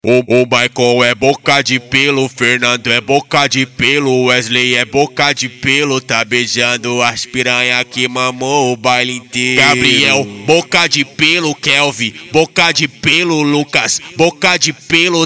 O Michael é boca de pelo, Fernando é boca de pelo, Wesley é boca de pelo, tá beijando as piranha que mamou o baile inteiro. Gabriel, boca de pelo, Kelvin, boca de pelo, Lucas, boca de pelo.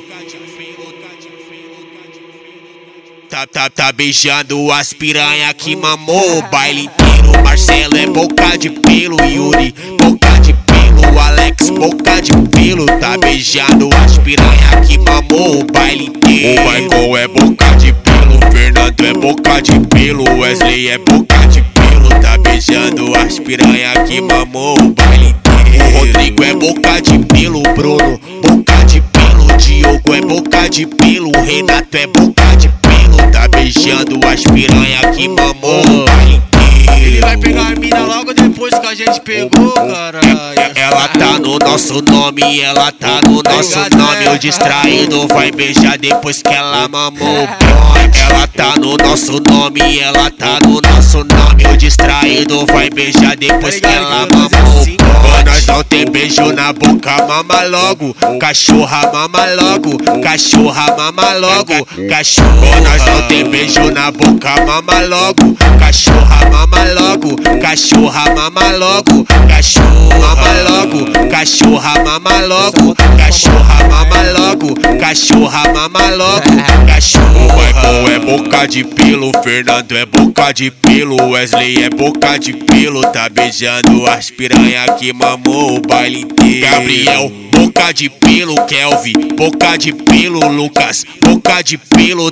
Tá beijando as piranha que mamou o baile inteiro. Marcelo é boca de pelo, Yuri, boca de pelo, Alex, boca de pelo, tá beijando as piranha que mamou o baile inteiro. O Michael é boca de pelo, Fernando é boca de pelo, Wesley é boca de pelo, tá beijando as piranha que mamou o baile inteiro. O Rodrigo é boca de pelo, Bruno, boca de pelo, Diogo é boca de pelo, Renato é boca de pelo, tá beijando as piranha que mamou o baile inteiro. Ele vai pegar a mina logo depois que a gente pegou, caralho. Ela tá no nosso nome, ela tá no nosso nome. O distraído vai beijar depois que ela mamou o bonde. Ela tá no nosso nome, ela tá no nosso nome. O distraído vai beijar depois que ela mamou o bonde. Nós não tem beijo na boca, mama logo. Cachorra, mama logo. Cachorra, mama logo. Cachorra, nós não tem beijo na boca, mama logo. Cachorra, mama logo. Cachorra, mama logo. Cachorra, mama logo. Cachorra, mama logo. Cachorra, mama logo. Cachorra, mama logo. Cachorra. O Michael é boca de pelo, Fernando é boca de pelo, Wesley é boca de pelo, tá beijando as piranha que mamou o baile inteiro. Gabriel, boca de pelo, Kelvin, boca de pelo, Lucas, boca de pelo.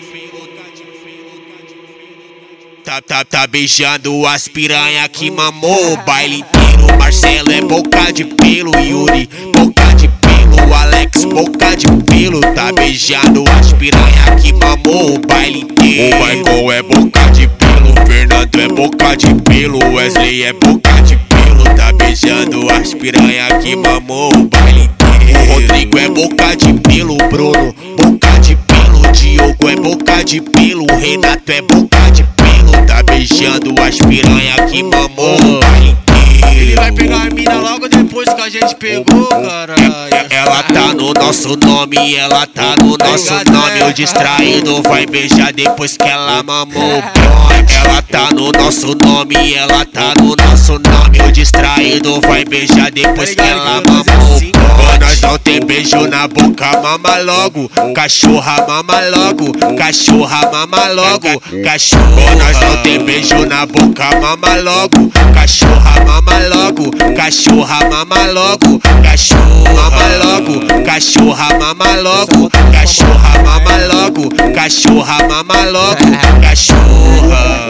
Tá beijando as piranha que mamou o baile inteiro. Marcelo é boca de pelo, Yuri, boca de pelo, Alex, boca de pelo, tá beijando as piranha que mamou o baile inteiro. O Michael é boca de pelo, Fernando é boca de pelo, Wesley é boca de pelo, tá beijando as piranha que mamou o baile inteiro. O Rodrigo é boca de pelo, Bruno, boca de pelo, Diogo é boca de pelo, Renato é boca de pelo, tá beijando as piranha que mamou o baile inteiro. Ele vai pegar a mina logo depois que a gente pegou, caralho. Ela tá no nosso nome, ela tá no nosso nome. O distraído vai beijar depois que ela mamou o bonde. Ela tá no nosso nome, ela tá no nosso nome. O distraído vai beijar depois que ela mamou o bonde. Nós não tem beijo na boca, mama logo. Cachorra, mama logo. Cachorra, mama logo. Cachorra, nós não tem beijo na boca, mama logo. Cachorra, mama logo. Cachorra, mama logo. Cachorra, mama logo. Cachorra, mama logo. Cachorra, mama logo. Cachorra, mama logo. Cachorra.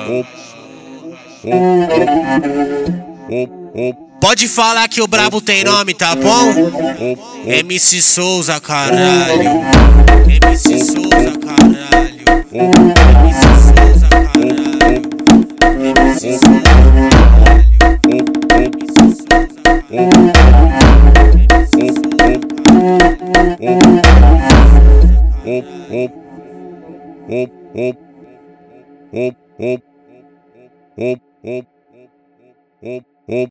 Pode falar que o brabo tem nome, tá bom? MC Souza, caralho. MC Souza, caralho. MC Souza, caralho. MC Souza, caralho. MC Souza, caralho.